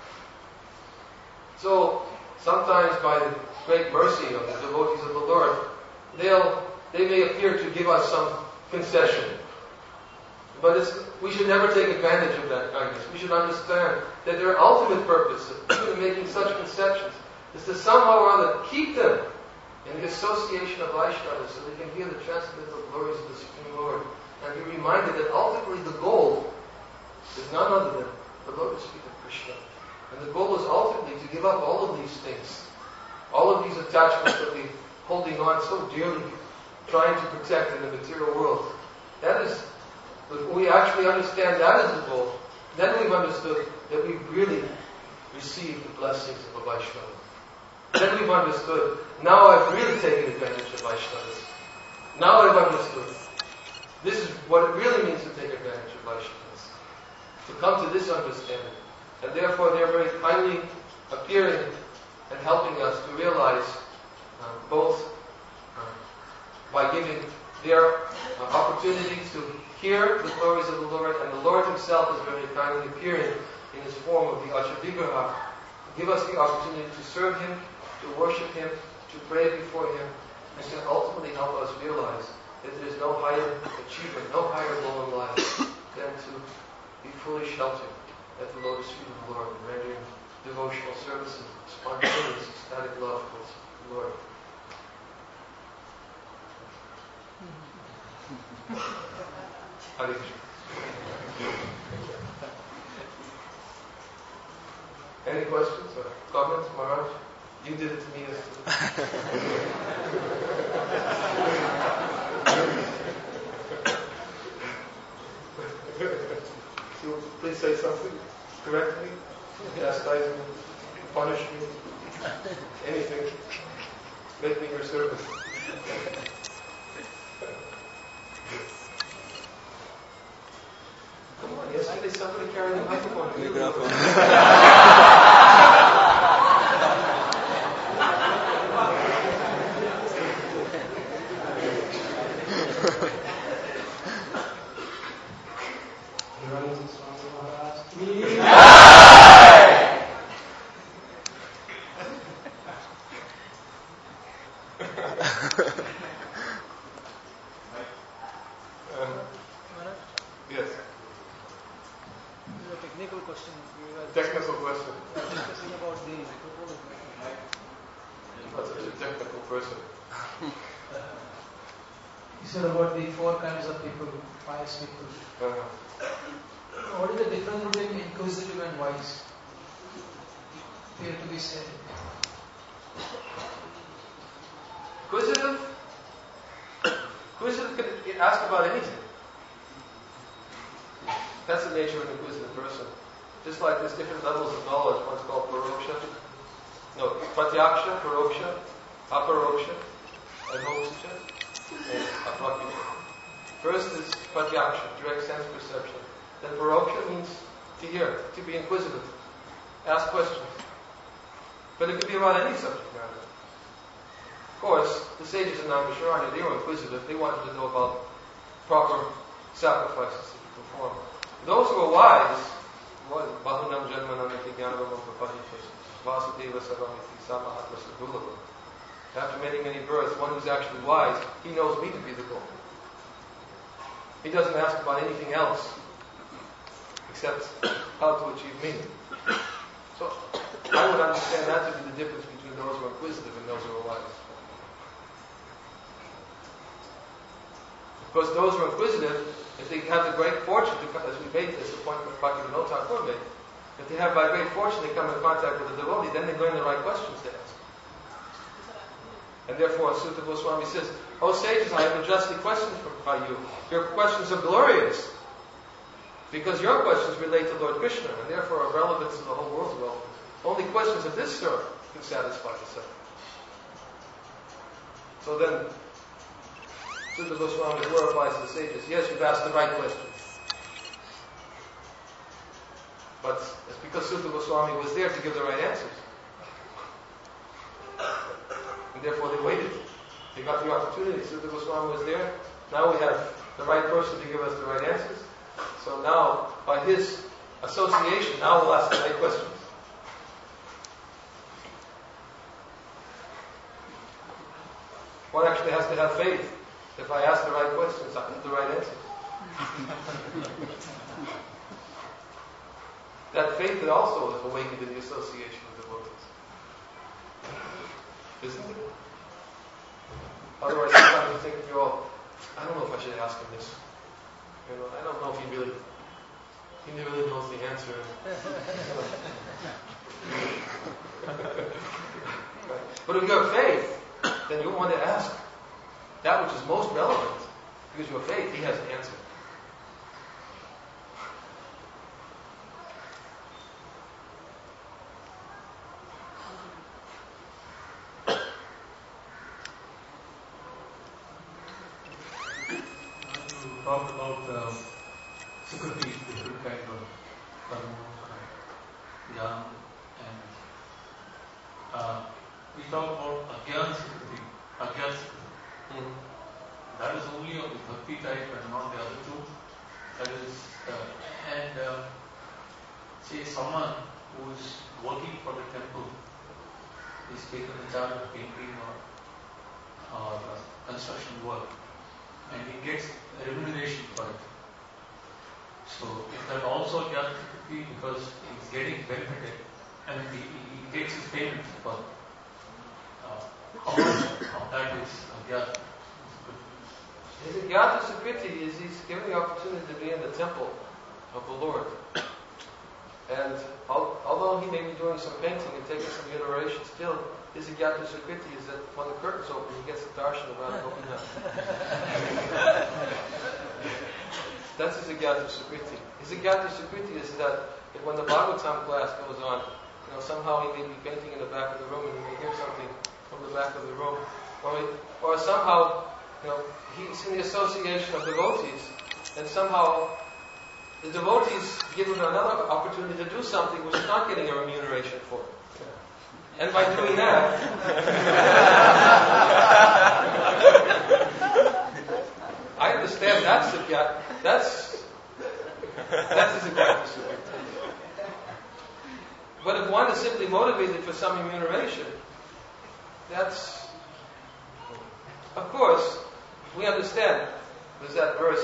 So, sometimes by the great mercy of the devotees of the Lord, they'll, they may appear to give us some concession. But it's, we should never take advantage of that kindness. We should understand that their ultimate purpose of even making such conceptions is to somehow or other keep them in the association of Vaishnavas so they can hear the transcendental glories of the Supreme Lord and be reminded that ultimately the goal is none other than the lotus feet of Krishna. And the goal is ultimately to give up all of these things, all of these attachments that we're holding on so dearly, trying to protect in the material world. That is, when we actually understand that is the goal, then we've understood that we've really received the blessings of a Vaishnava. Then we've understood, now I've really taken advantage of Vaishnavas. Now I've understood. This is what it really means to take advantage of Vaishnavas. To come to this understanding. And therefore they're very kindly appearing and helping us to realize uh, both uh, by giving their uh, opportunities to hear the glories of the Lord, and the Lord Himself is very kindly appearing in His form of the Achavigraha to give us the opportunity to serve Him, to worship Him, to pray before Him, and to ultimately help us realize that there is no higher achievement, no higher goal in life than to be fully sheltered at the lotus feet of the Lord, and rendering devotional services, spontaneous, ecstatic love towards the Lord. Hare Krishna. Any questions or comments, Maharaj? You did it to me yesterday. So please say something. Correct me, chastise me, punish me, anything. Make me your servant. Come on, yesterday somebody carried a microphone. They were inquisitive. They wanted to know about proper sacrifices to be performed. Those who are wise, Bahunam Janmanam Iti Jnanam Vasudeva Sarvamiti Samahatma Sadhulava. After many, many births, one who's actually wise, he knows me to be the goal. He doesn't ask about anything else except how to achieve meaning. So I would understand that to be the difference between those who are inquisitive and those who are wise. Because those who are inquisitive, if they have the great fortune to come, as we made this, the point that Bhaktivinoda Thakur made, if they have by great fortune they come in contact with a devotee, then they learn the right questions to ask. And therefore, Sutta Goswami says, "O sages, I have justly questions by you. Your questions are glorious, because your questions relate to Lord Krishna, and therefore are relevant to the whole world's welfare. Only questions of this sort can satisfy the self." So then, Sutta Goswami glorifies the sages. Yes, you've asked the right questions. But it's because Sutta Goswami was there to give the right answers. And therefore they waited. They got the opportunity. Sutta Goswami was there. Now we have the right person to give us the right answers. So now, by his association, now we'll ask the right questions. One actually has to have faith. If I ask the right questions, I get the right answers. That faith is also is awakened in the association of devotees. Isn't it? Otherwise, sometimes you think, you know, I don't know if I should ask him this. You know, I don't know if he really, he really knows the answer. But if you have faith, then you want to ask that which is most relevant. Because you have faith, he has an answer. Talked about uh, Sukriti, different kind of karma, jnana, and uh, we talk about Agyan Sukriti, Agyan Sukriti. Mm-hmm. That is only of the bhakti type and not the other two. That is, uh, and uh, say someone who is working for the temple is taken in charge of painting or, or uh, construction work, and he gets remuneration for it. So is that also Agyan Sukriti because he's getting benefited and he, he takes his payment for uh, how much of that is Agyan Sukriti? His Agyata Sukriti is he's given the opportunity to be in the temple of the Lord. And al- although he may be doing some painting and taking some remuneration, still his Agyata Sukriti is that when the curtains open, he gets a darshan around Gopinath. That's his Agyata Sukriti. His Agyata Sukriti is that if when the Bhagavatam class goes on, you know, somehow he may be painting in the back of the room and he may hear something from the back of the room. Or, he, or somehow, you know, he's in the association of devotees, and somehow the devotees give him another opportunity to do something which he's not getting a remuneration for. And by doing that, I understand that's the that's that's his practice. But if one is simply motivated for some remuneration, that's, of course, we understand. There's that verse,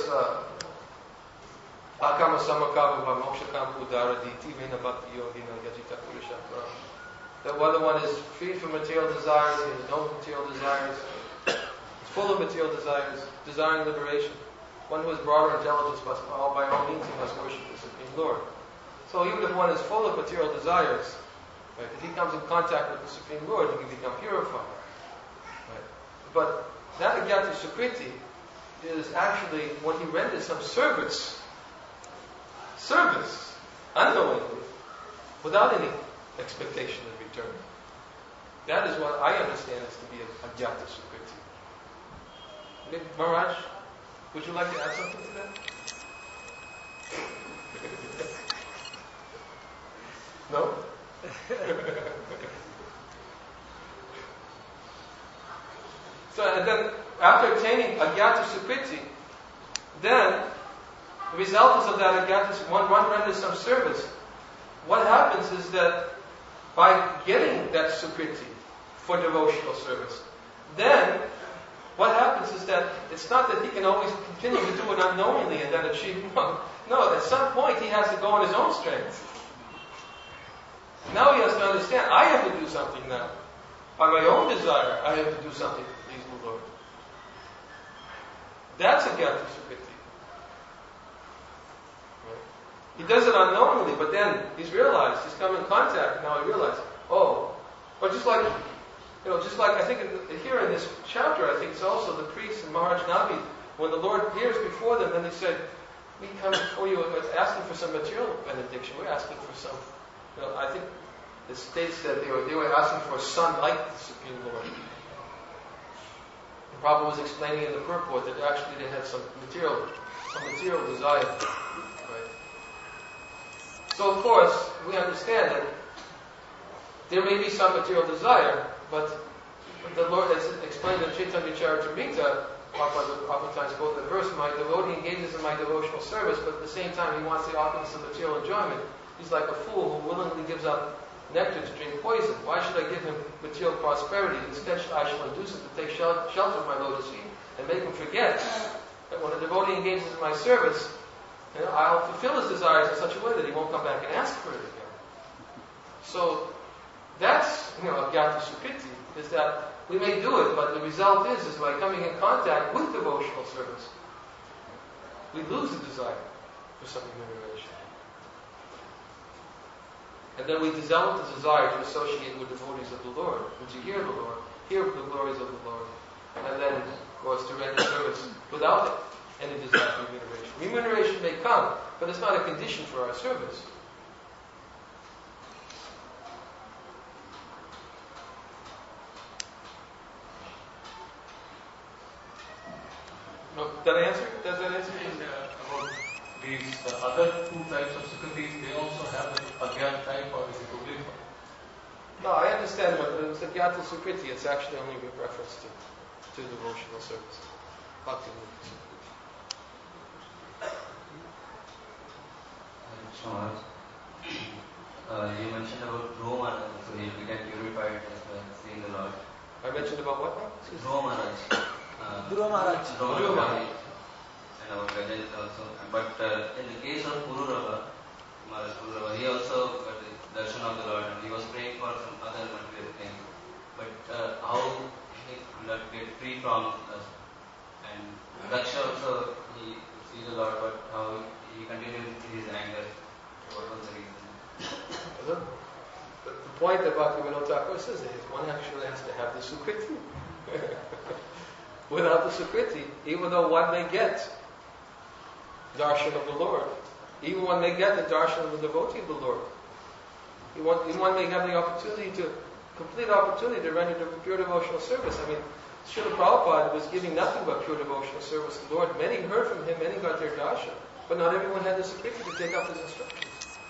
Akama Samakava Mokshakam Udaraditi Vena Bhakti Yogina Yajita Purushatva. That whether one is free from material desires, he has no material desires, is full of material desires, desiring liberation. One who has broader intelligence must, all by all means, he must worship the Supreme Lord. So even if one is full of material desires, right, if he comes in contact with the Supreme Lord, he can become purified. Right? But that Agyata Sukriti is actually when he renders some service, service, unknowingly, without any expectation of return. That is what I understand as to be a Agyata Sukriti. Okay, Maharaj, would you like to add something to that? No? So, and then, after obtaining Agyata Sukriti, then, the result is of that Agyata, one, one renders some service. What happens is that, by getting that Sukriti for devotional service, then, what happens is that it's not that he can always continue to do it unknowingly and then achieve. No, no, at some point he has to go on his own strength. Now he has to understand, I have to do something now. By my own desire, I have to do something to please the Lord. That's a Gyata Sukriti. Right? He does it unknowingly, but then he's realized, he's come in contact, now he realizes, oh, but just like, you know, just like I think in, here in this chapter, I think it's also the priests and Maharaj Nabi, when the Lord appears before them, and they said, we come before you asking for some material benediction, we're asking for some, you know, I think it states that they were, they were asking for a son like the Supreme Lord. The Prabhupada was explaining in the purport that actually they had some material, some material desire. Right? So of course, we understand that there may be some material desire, but the Lord, as explained in Chaitanya Charitamrita, oftentimes quote the verse, my devotee engages in my devotional service, but at the same time he wants the opulence of material enjoyment. He's like a fool who willingly gives up nectar to drink poison. Why should I give him material prosperity? Instead, I shall induce him to take shelter of my lotus feet and make him forget that when a devotee engages in my service, you know, I'll fulfill his desires in such a way that he won't come back and ask for it again. So that's, you know, Gyata Sukriti, is that we may do it, but the result is, is by coming in contact with devotional service, we lose the desire for some remuneration. And then we develop the desire to associate with devotees of the Lord, and to hear the Lord, hear the glories of the Lord, and then, of course, to render service without any desire for remuneration. Remuneration may come, but it's not a condition for our service. No, did I answer? Does that answer? And, uh, about these uh, other two types of sukritis, they also have an agyan type, or is it only for? No, I understand, but it's a Gyata Sukriti. It's actually only with reference to, to devotional service. Bhakti Sukriti. Uh, you mentioned about Dhruva Maharaj, so he will get purified as well, seeing the Lord. I mentioned about what now? Dhruva Maharaj. Uh, Dhruva Maharaj. Dhruva Maharaj. And our Gajaj also. But uh, in the case of Pururava, Maharaj Pururava, he also got the darshan of the Lord and he was praying for some other material thing. But uh, how he could not get free from us. And Daksha also, he sees the Lord, but how he continued his anger. What was the reason? The, the point that Bhaktivinoda Thakur says is one actually has to have the Sukriti. Without the Sukriti, even though one may get darshan of the Lord, even one may get the darshan of the devotee of the Lord, even one may have the opportunity to, complete opportunity to render the pure devotional service. I mean, Srila Prabhupada was giving nothing but pure devotional service to the Lord. Many heard from him, many got their darshan, but not everyone had the Sukriti to take up his instructions.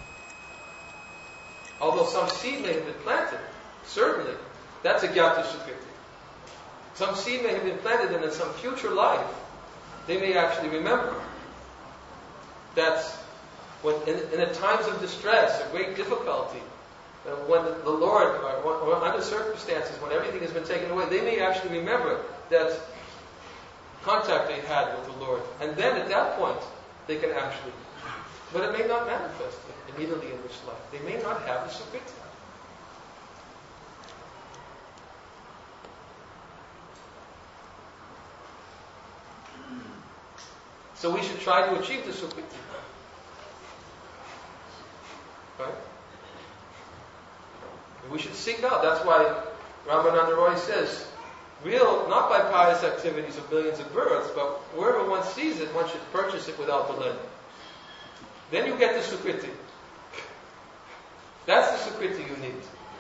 Although some seed may have been planted, certainly, that's a Gyata Sukriti. Some seed may have been planted, and in some future life, they may actually remember that when, in, in the times of distress or great difficulty, uh, when the, the Lord, or, or under circumstances when everything has been taken away, they may actually remember that contact they had with the Lord. And then at that point, they can actually, but it may not manifest immediately in this life. They may not have the Sukriti. So we should try to achieve the Sukriti. Right? We should seek out. That's why Ramananda Roy says, real, not by pious activities of millions of births, but wherever one sees it, one should purchase it without delay. Then you get the Sukriti. That's the Sukriti you need.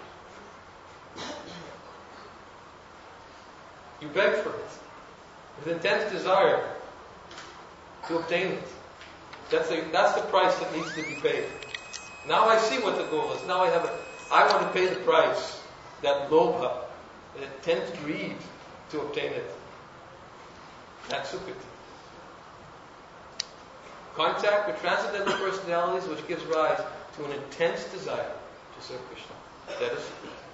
You beg for it with intense desire to obtain it. That's the, that's the price that needs to be paid. Now I see what the goal is. Now I have a, I want to pay the price, that lobha, that intense greed to obtain it. That's Sukriti. Contact with transcendental personalities which gives rise to an intense desire to serve Krishna. That is Sukriti.